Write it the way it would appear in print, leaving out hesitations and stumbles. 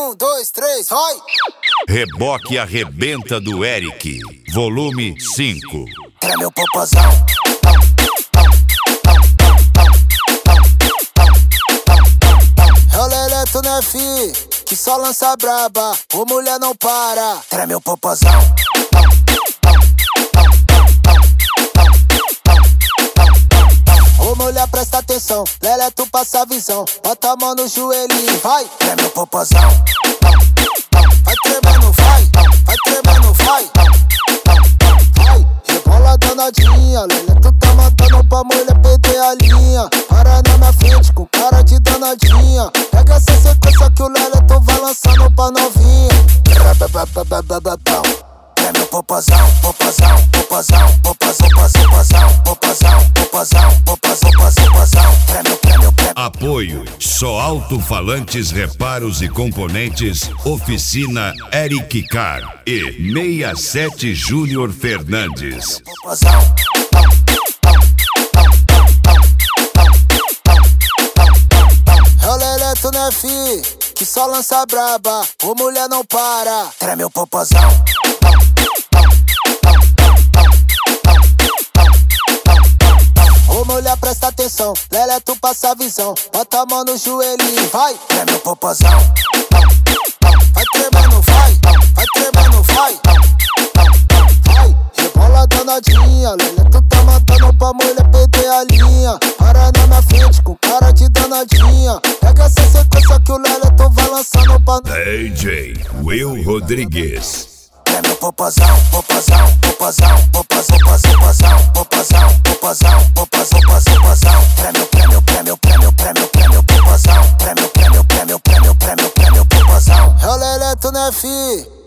2, 3, vai! Reboque Arrebenta do Eric, volume 5. Treme o popozão. É o Leleto, né, fi? Que só lança braba, o mulher não para. Treme o popozão. Ô mulher, presta atenção, Leleto passa a visão. Bota a mão no joelhinho, vai. Treme o popozão. Vai tremendo, vai. Vai tremendo, vai. Vai. Rebola danadinha, Leleto tá matando pra mulher perder a linha. Para na minha frente com cara de danadinha. Pega essa sequência que o Leleto vai lançando pra novinha. Treme o popozão, popozão, popozão, popozão, popozão, popozão, popozão, popozão, popozão. Treme, treme, treme. Apoio Só Alto-Falantes Reparos e Componentes, Oficina Eric Car e 67 Júnior Fernandes. Popozão. É o Leleto, né, fi? Que só lança braba, o mulher não para. Treme o popozão. Ô mulher, presta atenção, Leleto passa a visão. Bota a mão no joelhinho, vai. Treme o popozão. Vai tremendo, vai. Vai tremendo, vai. Vai. Rebola danadinha, Leleto tá matando pra mulher perder a linha. Para na minha frente com cara de danadinha. Pega essa sequência que o Leleto vai lançando pra... DJ Will Rodrigues. Treme o popozão, popozão, popozão, popozão, popozão, popozão, popozão, popozão, popozão. Treme, treme, treme, treme, treme, treme, popozão. Treme, treme, treme, treme, treme, treme, popozão. É o Leleto, né, fi?